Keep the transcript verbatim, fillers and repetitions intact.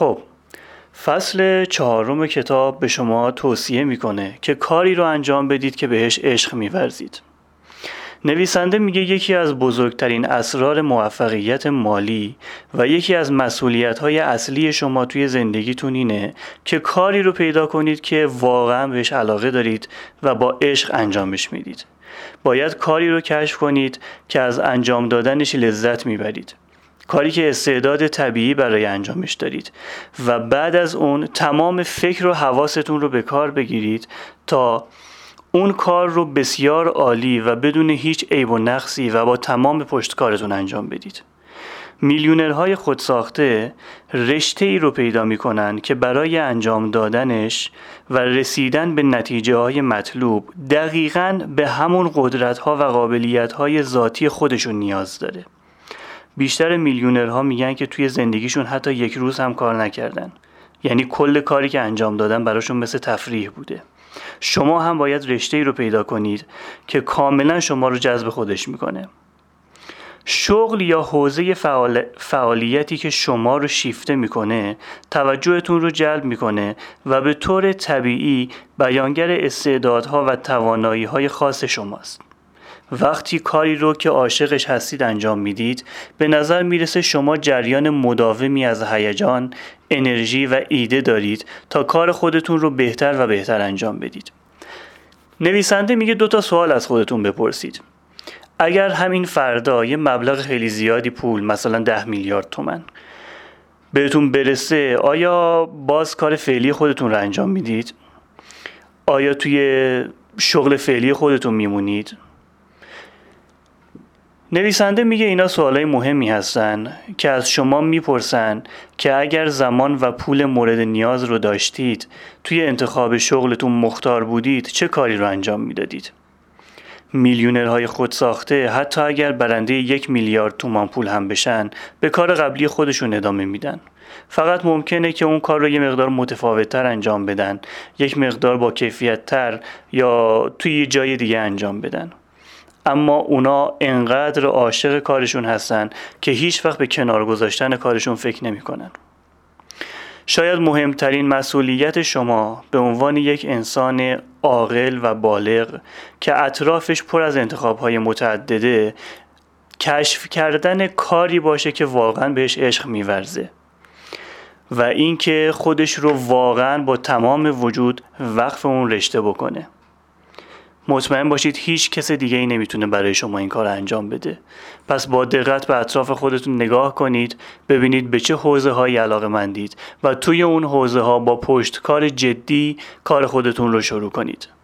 خب فصل چهارم کتاب به شما توصیه میکنه که کاری رو انجام بدید که بهش عشق می‌ورزید. نویسنده میگه یکی از بزرگترین اسرار موفقیت مالی و یکی از مسئولیت‌های اصلی شما توی زندگیتون اینه که کاری رو پیدا کنید که واقعا بهش علاقه دارید و با عشق انجامش میدید. باید کاری رو کشف کنید که از انجام دادنش لذت میبرید. کاری که استعداد طبیعی برای انجامش دارید و بعد از اون تمام فکر و حواستون رو به کار بگیرید تا اون کار رو بسیار عالی و بدون هیچ عیب و نقصی و با تمام پشتکارتون انجام بدید. میلیونرهای خودساخته رشته ای رو پیدا میکنن که برای انجام دادنش و رسیدن به نتیجه های مطلوب دقیقاً به همون قدرت ها و قابلیت های ذاتی خودشون نیاز داره. بیشتر میلیونرها میگن که توی زندگیشون حتی یک روز هم کار نکردن. یعنی کل کاری که انجام دادن براشون مثل تفریح بوده. شما هم باید رشته‌ای رو پیدا کنید که کاملا شما رو جذب خودش میکنه. شغل یا حوزه فعال... فعالیتی که شما رو شیفته میکنه توجهتون رو جلب میکنه و به طور طبیعی بیانگر استعدادها و توانایی‌های خاص شماست. وقتی کاری رو که عاشقش هستید انجام میدید به نظر میرسه شما جریان مداومی از هیجان، انرژی و ایده دارید تا کار خودتون رو بهتر و بهتر انجام بدید. نویسنده میگه دو تا سوال از خودتون بپرسید. اگر همین فردا یه مبلغ خیلی زیادی پول، مثلا ده میلیارد تومان بهتون برسه، آیا باز کار فعلی خودتون رو انجام میدید؟ آیا توی شغل فعلی خودتون میمونید؟ نویسنده میگه اینا سوالای مهمی هستن که از شما میپرسن که اگر زمان و پول مورد نیاز رو داشتید، توی انتخاب شغلتون مختار بودید، چه کاری رو انجام میدادید؟ میلیونرهای خودساخته حتی اگر برنده یک میلیارد تومان پول هم بشن، به کار قبلی خودشون ادامه میدن. فقط ممکنه که اون کار رو یه مقدار متفاوت‌تر انجام بدن، یک مقدار با کیفیت‌تر یا توی یه جای دیگه انجام بدن. اما اونا انقدر عاشق کارشون هستن که هیچ وقت به کنار گذاشتن کارشون فکر نمی کنن. شاید مهمترین مسئولیت شما به عنوان یک انسان عاقل و بالغ که اطرافش پر از انتخاب‌های متعدده، کشف کردن کاری باشه که واقعا بهش عشق می‌ورزه و اینکه خودش رو واقعا با تمام وجود وقف اون رشته بکنه. مطمئن باشید هیچ کس دیگه ای نمیتونه برای شما این کار انجام بده. پس با دقت به اطراف خودتون نگاه کنید، ببینید به چه حوزه هایی علاقه‌مندید و توی اون حوزه ها با پشتکار جدی کار خودتون رو شروع کنید.